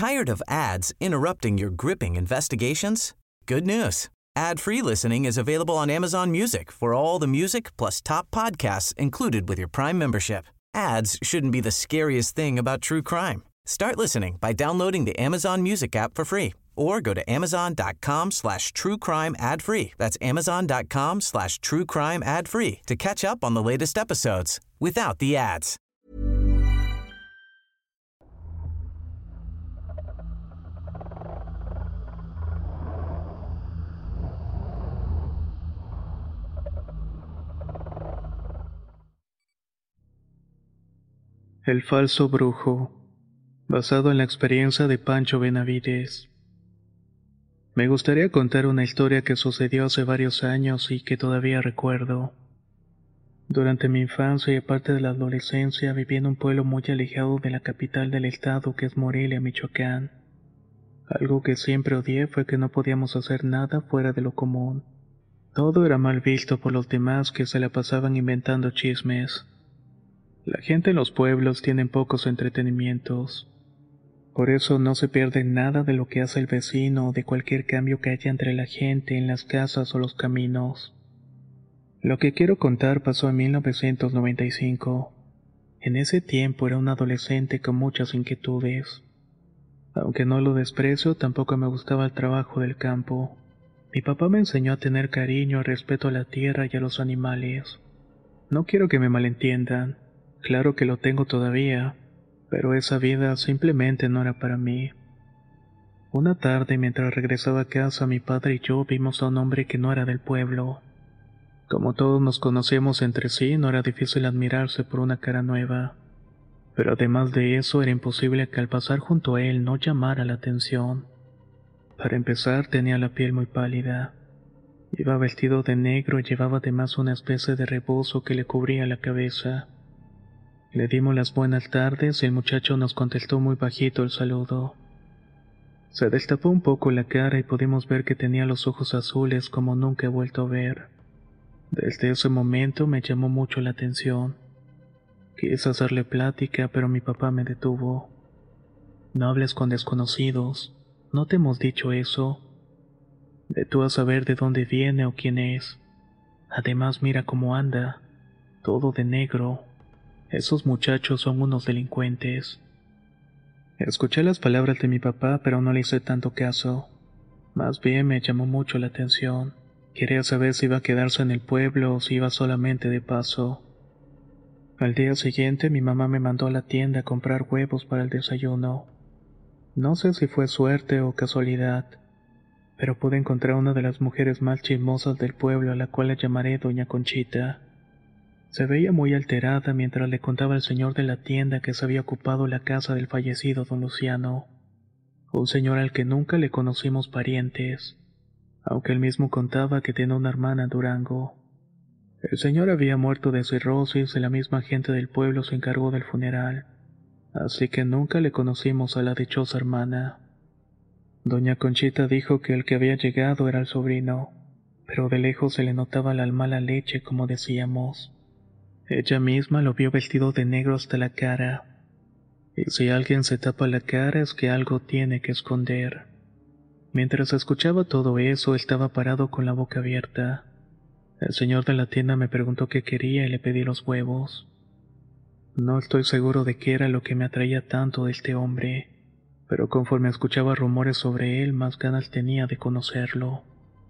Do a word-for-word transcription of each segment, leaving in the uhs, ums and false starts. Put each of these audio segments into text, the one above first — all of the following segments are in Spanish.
Tired of ads interrupting your gripping investigations? Good news. Ad-free listening is available on Amazon Music for all the music plus top podcasts included with your Prime membership. Ads shouldn't be the scariest thing about true crime. Start listening by downloading the Amazon Music app for free or go to amazon.com slash true crime ad free. That's amazon.com slash true crime ad free to catch up on the latest episodes without the ads. El falso brujo, basado en la experiencia de Pancho Benavides. Me gustaría contar una historia que sucedió hace varios años y que todavía recuerdo. Durante mi infancia y parte de la adolescencia viví en un pueblo muy alejado de la capital del estado, que es Morelia, Michoacán. Algo que siempre odié fue que no podíamos hacer nada fuera de lo común. Todo era mal visto por los demás, que se la pasaban inventando chismes. La gente en los pueblos tiene pocos entretenimientos. Por eso no se pierde nada de lo que hace el vecino o de cualquier cambio que haya entre la gente en las casas o los caminos. Lo que quiero contar pasó en mil novecientos noventa y cinco. En ese tiempo era un adolescente con muchas inquietudes. Aunque no lo desprecio, tampoco me gustaba el trabajo del campo. Mi papá me enseñó a tener cariño y respeto a la tierra y a los animales. No quiero que me malentiendan. Claro que lo tengo todavía, pero esa vida simplemente no era para mí. Una tarde, mientras regresaba a casa, mi padre y yo vimos a un hombre que no era del pueblo. Como todos nos conocíamos entre sí, no era difícil admirarse por una cara nueva. Pero además de eso, era imposible que al pasar junto a él no llamara la atención. Para empezar, tenía la piel muy pálida. Iba vestido de negro y llevaba además una especie de rebozo que le cubría la cabeza. Le dimos las buenas tardes y el muchacho nos contestó muy bajito el saludo. Se destapó un poco la cara y pudimos ver que tenía los ojos azules como nunca he vuelto a ver. Desde ese momento me llamó mucho la atención. Quise hacerle plática, pero mi papá me detuvo. No hables con desconocidos. ¿No te hemos dicho eso? De tú a saber de dónde viene o quién es. Además, mira cómo anda. Todo de negro. Esos muchachos son unos delincuentes. Escuché las palabras de mi papá, pero no le hice tanto caso. Más bien me llamó mucho la atención. Quería saber si iba a quedarse en el pueblo o si iba solamente de paso. Al día siguiente mi mamá me mandó a la tienda a comprar huevos para el desayuno. No sé si fue suerte o casualidad, pero pude encontrar una de las mujeres más chismosas del pueblo, a la cual la llamaré Doña Conchita. Se veía muy alterada mientras le contaba al señor de la tienda que se había ocupado la casa del fallecido don Luciano, un señor al que nunca le conocimos parientes, aunque él mismo contaba que tenía una hermana en Durango. El señor había muerto de cirrosis y la misma gente del pueblo se encargó del funeral, así que nunca le conocimos a la dichosa hermana. Doña Conchita dijo que el que había llegado era el sobrino, pero de lejos se le notaba la mala leche, como decíamos. Ella misma lo vio vestido de negro hasta la cara, y si alguien se tapa la cara es que algo tiene que esconder. Mientras escuchaba todo eso, estaba parado con la boca abierta. El señor de la tienda me preguntó qué quería y le pedí los huevos. No estoy seguro de qué era lo que me atraía tanto de este hombre, pero conforme escuchaba rumores sobre él, más ganas tenía de conocerlo.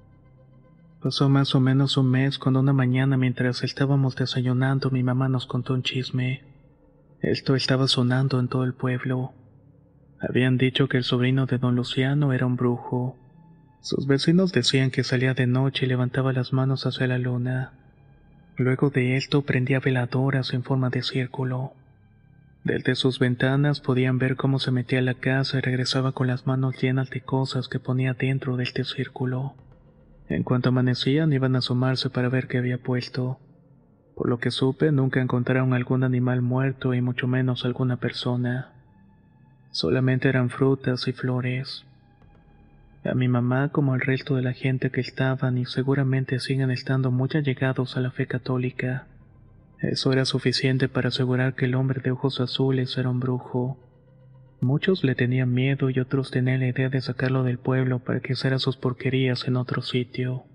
Pasó más o menos un mes cuando una mañana, mientras estábamos desayunando, mi mamá nos contó un chisme. Esto estaba sonando en todo el pueblo. Habían dicho que el sobrino de don Luciano era un brujo. Sus vecinos decían que salía de noche y levantaba las manos hacia la luna. Luego de esto prendía veladoras en forma de círculo. Desde sus ventanas podían ver cómo se metía a la casa y regresaba con las manos llenas de cosas que ponía dentro de este círculo. En cuanto amanecían, iban a asomarse para ver qué había puesto. Por lo que supe, nunca encontraron algún animal muerto y mucho menos alguna persona. Solamente eran frutas y flores. A mi mamá, como al resto de la gente que estaban y seguramente siguen estando muy allegados a la fe católica, eso era suficiente para asegurar que el hombre de ojos azules era un brujo. Muchos le tenían miedo y otros tenían la idea de sacarlo del pueblo para que hiciera sus porquerías en otro sitio.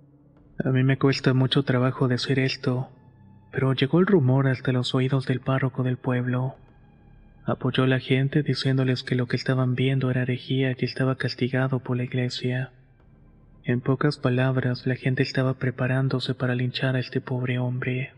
A mí me cuesta mucho trabajo decir esto, pero llegó el rumor hasta los oídos del párroco del pueblo. Apoyó a la gente diciéndoles que lo que estaban viendo era herejía y estaba castigado por la iglesia. En pocas palabras, la gente estaba preparándose para linchar a este pobre hombre.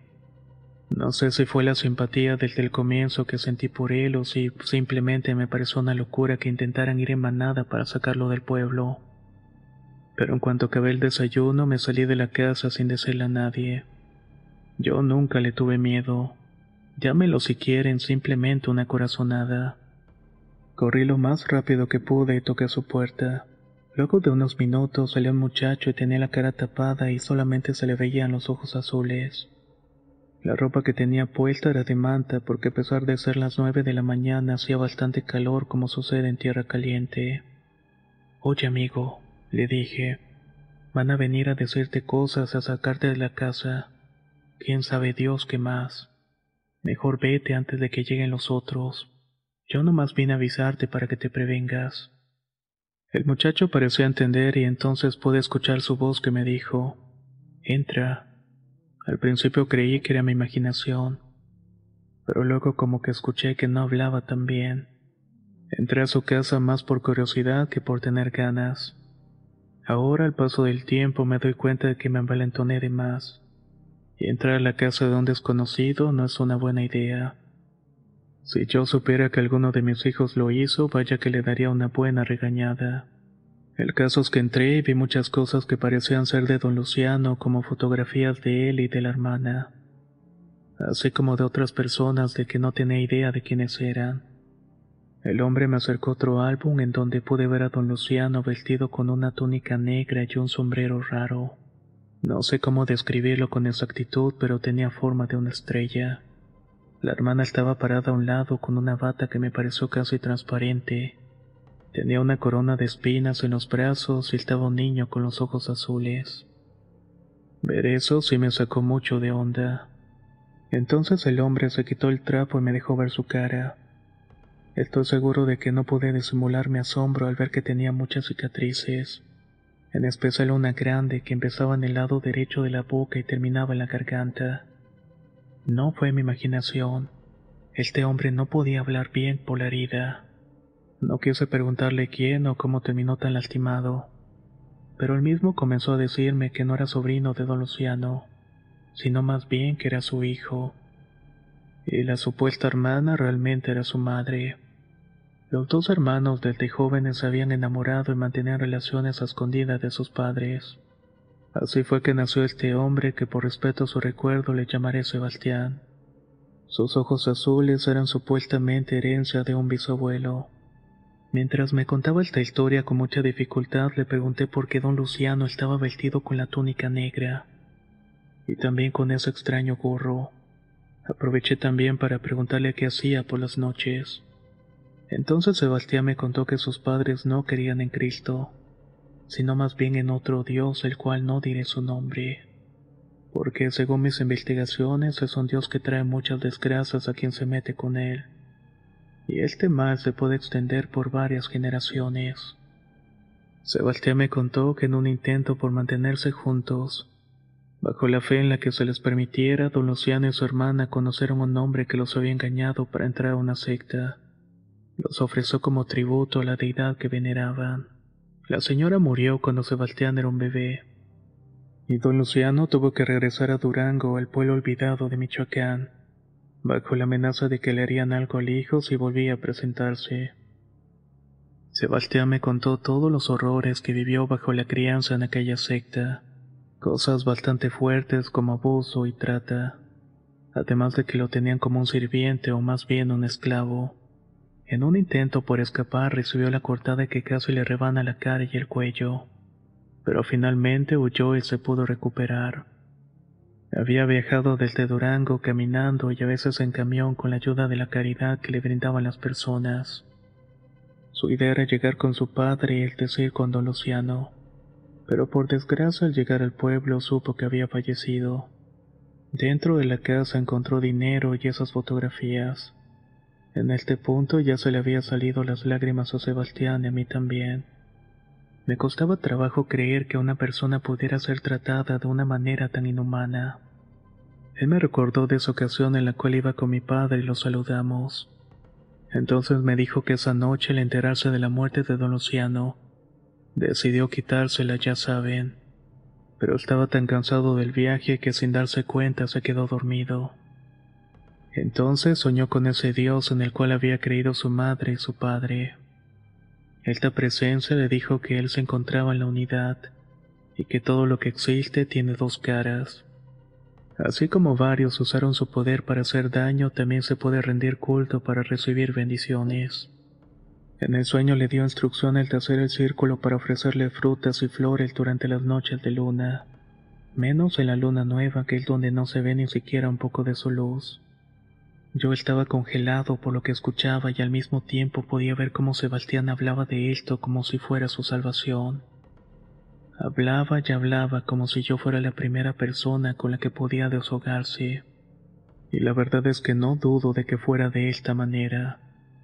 No sé si fue la simpatía desde el comienzo que sentí por él o si simplemente me pareció una locura que intentaran ir en manada para sacarlo del pueblo. Pero en cuanto acabé el desayuno me salí de la casa sin decirle a nadie. Yo nunca le tuve miedo. Llámelo si quieren, simplemente una corazonada. Corrí lo más rápido que pude y toqué su puerta. Luego de unos minutos salió un muchacho y tenía la cara tapada y solamente se le veían los ojos azules. La ropa que tenía puesta era de manta porque a pesar de ser las nueve de la mañana hacía bastante calor como sucede en tierra caliente. Oye amigo, le dije, van a venir a decirte cosas, a sacarte de la casa. ¿Quién sabe Dios qué más? Mejor vete antes de que lleguen los otros. Yo nomás vine a avisarte para que te prevengas. El muchacho pareció entender y entonces pude escuchar su voz que me dijo, entra. Al principio creí que era mi imaginación, pero luego como que escuché que no hablaba tan bien. Entré a su casa más por curiosidad que por tener ganas. Ahora al paso del tiempo me doy cuenta de que me envalentoné de más. Y entrar a la casa de un desconocido no es una buena idea. Si yo supiera que alguno de mis hijos lo hizo, vaya que le daría una buena regañada. El caso es que entré y vi muchas cosas que parecían ser de don Luciano, como fotografías de él y de la hermana, así como de otras personas de que no tenía idea de quiénes eran. El hombre me acercó otro álbum en donde pude ver a don Luciano vestido con una túnica negra y un sombrero raro. No sé cómo describirlo con exactitud, pero tenía forma de una estrella. La hermana estaba parada a un lado con una bata que me pareció casi transparente. Tenía una corona de espinas en los brazos y estaba un niño con los ojos azules. Ver eso sí me sacó mucho de onda. Entonces el hombre se quitó el trapo y me dejó ver su cara. Estoy seguro de que no pude disimular mi asombro al ver que tenía muchas cicatrices. En especial una grande que empezaba en el lado derecho de la boca y terminaba en la garganta. No fue mi imaginación. Este hombre no podía hablar bien por la herida. No quise preguntarle quién o cómo terminó tan lastimado, pero él mismo comenzó a decirme que no era sobrino de don Luciano, sino más bien que era su hijo. Y la supuesta hermana realmente era su madre. Los dos hermanos desde jóvenes se habían enamorado y mantenían relaciones a escondidas de sus padres. Así fue que nació este hombre que por respeto a su recuerdo le llamaré Sebastián. Sus ojos azules eran supuestamente herencia de un bisabuelo. Mientras me contaba esta historia con mucha dificultad le pregunté por qué don Luciano estaba vestido con la túnica negra y también con ese extraño gorro. Aproveché también para preguntarle qué hacía por las noches. Entonces Sebastián me contó que sus padres no querían en Cristo, sino más bien en otro Dios, el cual no diré su nombre, porque según mis investigaciones es un Dios que trae muchas desgracias a quien se mete con él, y este mal se puede extender por varias generaciones. Sebastián me contó que en un intento por mantenerse juntos, bajo la fe en la que se les permitiera, don Luciano y su hermana conocieron a un hombre que los había engañado para entrar a una secta. Los ofreció como tributo a la deidad que veneraban. La señora murió cuando Sebastián era un bebé, y don Luciano tuvo que regresar a Durango, el pueblo olvidado de Michoacán, bajo la amenaza de que le harían algo al hijo si volvía a presentarse. Sebastián me contó todos los horrores que vivió bajo la crianza en aquella secta, cosas bastante fuertes como abuso y trata, además de que lo tenían como un sirviente o más bien un esclavo. En un intento por escapar recibió la cortada que casi le rebana la cara y el cuello, pero finalmente huyó y se pudo recuperar. Había viajado desde Durango caminando y a veces en camión con la ayuda de la caridad que le brindaban las personas. Su idea era llegar con su padre, es decir, con don Luciano, pero por desgracia al llegar al pueblo supo que había fallecido. Dentro de la casa encontró dinero y esas fotografías. En este punto ya se le había salido las lágrimas a Sebastián y a mí también. Me costaba trabajo creer que una persona pudiera ser tratada de una manera tan inhumana. Él me recordó de esa ocasión en la cual iba con mi padre y lo saludamos. Entonces me dijo que esa noche, al enterarse de la muerte de don Luciano, decidió quitársela, ya saben, pero estaba tan cansado del viaje que sin darse cuenta se quedó dormido. Entonces soñó con ese Dios en el cual había creído su madre y su padre. Esta presencia le dijo que él se encontraba en la unidad y que todo lo que existe tiene dos caras. Así como varios usaron su poder para hacer daño, también se puede rendir culto para recibir bendiciones. En el sueño le dio instrucciones de hacer el círculo para ofrecerle frutas y flores durante las noches de luna, menos en la luna nueva, que es donde no se ve ni siquiera un poco de su luz. Yo estaba congelado por lo que escuchaba y al mismo tiempo podía ver cómo Sebastián hablaba de esto como si fuera su salvación. Hablaba y hablaba como si yo fuera la primera persona con la que podía desahogarse. Y la verdad es que no dudo de que fuera de esta manera.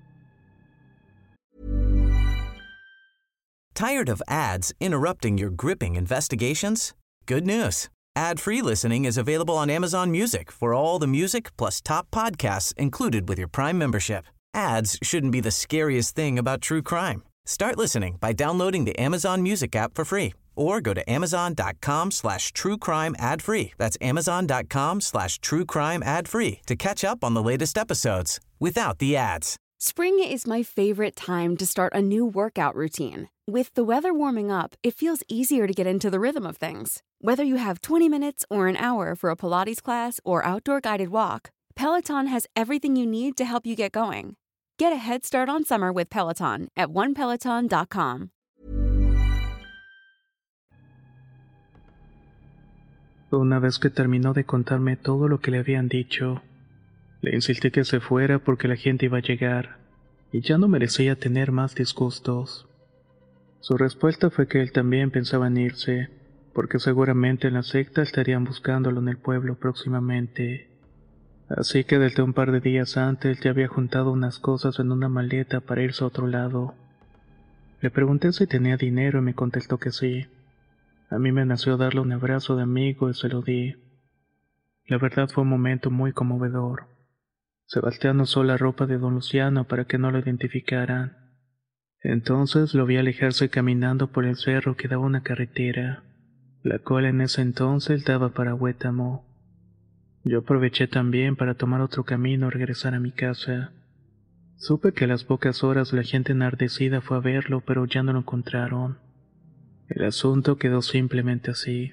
Tired of ads interrupting your gripping investigations? Good news. Ad-free listening is available on Amazon Music for all the music plus top podcasts included with your Prime membership. Ads shouldn't be the scariest thing about true crime. Start listening by downloading the Amazon Music app for free or go to amazon.com slash true crime ad free. That's amazon.com slash true crime ad free to catch up on the latest episodes without the ads. Spring is my favorite time to start a new workout routine. With the weather warming up, it feels easier to get into the rhythm of things. Whether you have twenty minutes or an hour for a Pilates class or outdoor guided walk, Peloton has everything you need to help you get going. Get a head start on summer with Peloton at one peloton dot com. Una vez que terminó de contarme todo lo que le habían dicho, le insistí que se fuera porque la gente iba a llegar, y ya no merecía tener más disgustos. Su respuesta fue que él también pensaba en irse, porque seguramente en la secta estarían buscándolo en el pueblo próximamente. Así que desde un par de días antes ya había juntado unas cosas en una maleta para irse a otro lado. Le pregunté si tenía dinero y me contestó que sí. A mí me nació darle un abrazo de amigo y se lo di. La verdad fue un momento muy conmovedor. Sebastián usó la ropa de don Luciano para que no lo identificaran. Entonces lo vi alejarse caminando por el cerro que daba una carretera, la cual en ese entonces daba para Huétamo. Yo aproveché también para tomar otro camino y regresar a mi casa. Supe que a las pocas horas la gente enardecida fue a verlo, pero ya no lo encontraron. El asunto quedó simplemente así.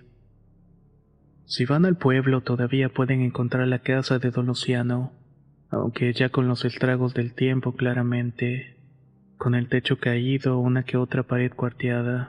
Si van al pueblo todavía pueden encontrar la casa de don Luciano, aunque ya con los estragos del tiempo claramente, con el techo caído o una que otra pared cuarteada.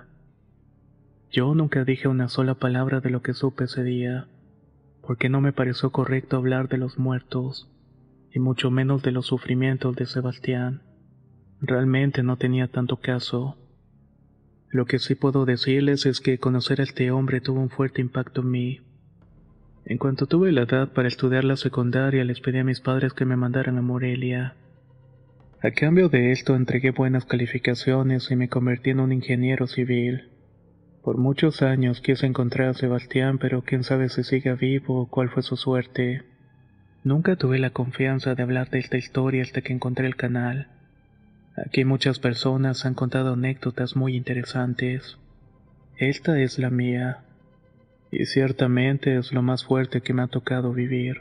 Yo nunca dije una sola palabra de lo que supe ese día, porque no me pareció correcto hablar de los muertos, y mucho menos de los sufrimientos de Sebastián. Realmente no tenía tanto caso. Lo que sí puedo decirles es que conocer a este hombre tuvo un fuerte impacto en mí. En cuanto tuve la edad para estudiar la secundaria, les pedí a mis padres que me mandaran a Morelia. A cambio de esto entregué buenas calificaciones y me convertí en un ingeniero civil. Por muchos años quise encontrar a Sebastián, pero quién sabe si siga vivo o cuál fue su suerte. Nunca tuve la confianza de hablar de esta historia hasta que encontré el canal. Aquí muchas personas han contado anécdotas muy interesantes. Esta es la mía, y ciertamente es lo más fuerte que me ha tocado vivir.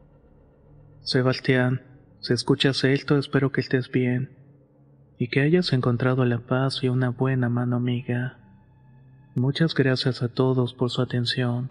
Sebastián, si escuchas esto, espero que estés bien, y que hayas encontrado la paz y una buena mano amiga. Muchas gracias a todos por su atención.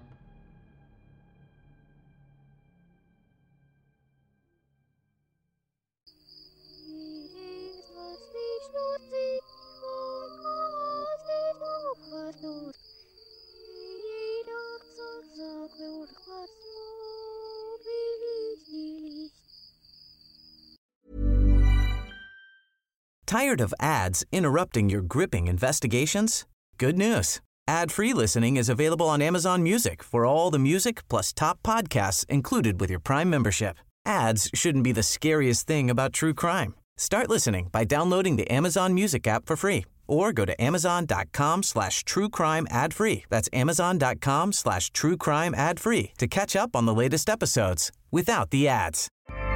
Tired of ads interrupting your gripping investigations? Good news. Ad-free listening is available on Amazon Music for all the music plus top podcasts included with your Prime membership. Ads shouldn't be the scariest thing about true crime. Start listening by downloading the Amazon Music app for free or go to amazon.com slash true crime ad free. That's amazon.com slash true crime ad free to catch up on the latest episodes without the ads.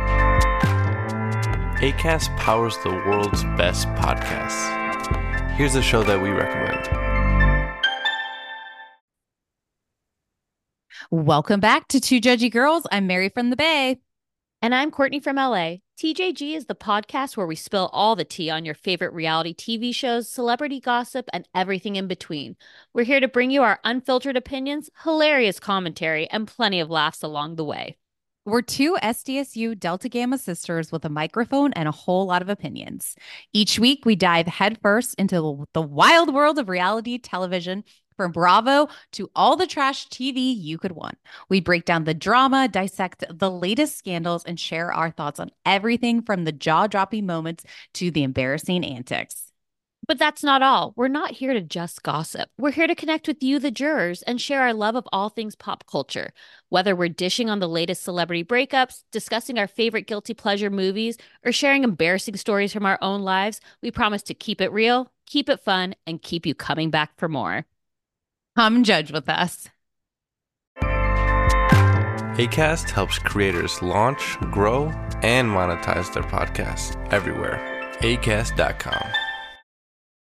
Acast powers the world's best podcasts. Here's a show that we recommend. Welcome back to Two Judgy Girls. I'm Mary from the Bay. And I'm Courtney from L A. T J G is the podcast where we spill all the tea on your favorite reality T V shows, celebrity gossip, and everything in between. We're here to bring you our unfiltered opinions, hilarious commentary, and plenty of laughs along the way. We're two S D S U Delta Gamma sisters with a microphone and a whole lot of opinions. Each week, we dive headfirst into the wild world of reality television, from Bravo to all the trash T V you could want. We break down the drama, dissect the latest scandals, and share our thoughts on everything from the jaw-dropping moments to the embarrassing antics. But that's not all. We're not here to just gossip. We're here to connect with you, the jurors, and share our love of all things pop culture. Whether we're dishing on the latest celebrity breakups, discussing our favorite guilty pleasure movies, or sharing embarrassing stories from our own lives, we promise to keep it real, keep it fun, and keep you coming back for more. Come judge with us. Acast helps creators launch, grow, and monetize their podcasts everywhere. acast dot com.